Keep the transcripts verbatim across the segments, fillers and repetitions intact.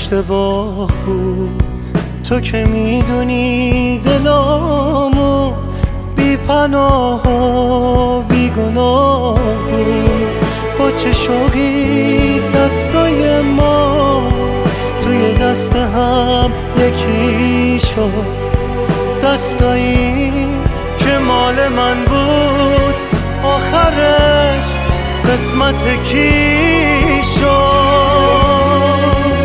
اشتباه بود، تو که میدونی دلامو بی پناه و بی گناه بود. با چه شوقی دستای ما توی دست هم یکی شد، دستایی که مال من بود آخرش قسمت کی شد.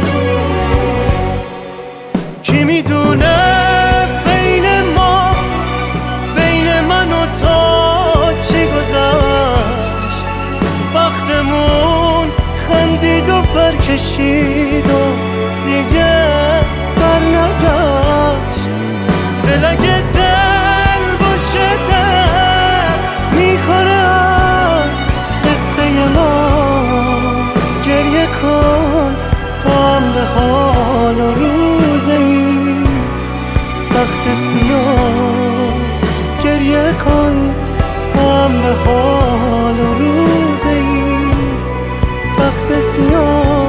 کی میدونه بین ما، بین من و تو چی گذشت؟ بختمون خندید و برکشید و دیگه بر نگشت. دل اگه دل باشه دل میکنه از قصه ما. گریه کن تا هم به حال و روز این بخت سیاه. گریه کن تا هم به حال و روز این بخت سیاه.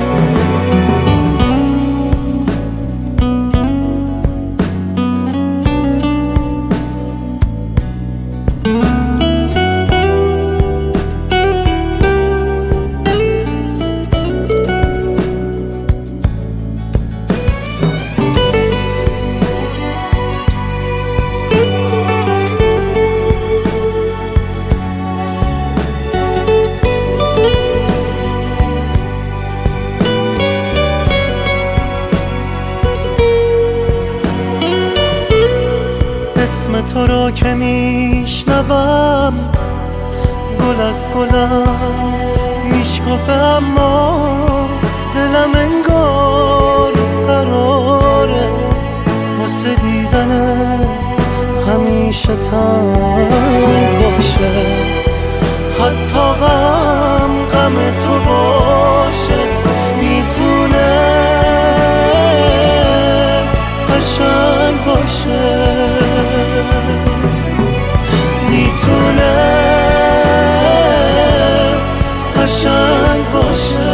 اسم تو را که میشنوم گل از گلم میشکفه، اما دلم انگار قراره واسه دیدنت همیشه تنگ باشه. حتی غم غم تو باشه میتونه قشنگ باشه، میتونه قشنگ باشه.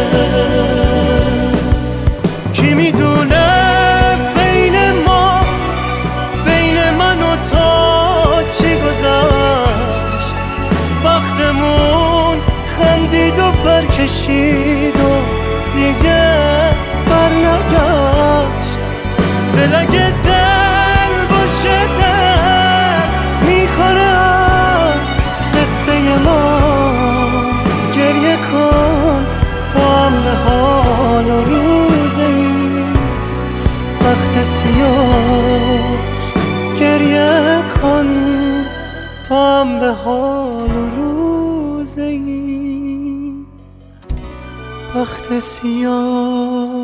کی میدونه بین ما، بین من و تو چی گذشت؟ بختمون خندید و برکشید و دیگه بر نگشت. دل اگه دل باشه دل میکنه از قصه ما. گریه کن تا هم به حال و روز این بخت سیاه. گریه کن تا هم به حال و روز این بخت سیاه.